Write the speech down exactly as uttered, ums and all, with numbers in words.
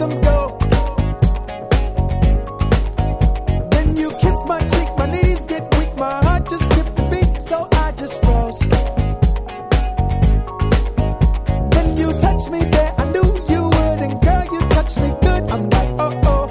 symptoms go. Then you kiss my cheek, my knees get weak, my heart just skipped a beat, so I just froze. Then you touched me there, I knew you would, and girl, you touched me good. I'm like, oh oh.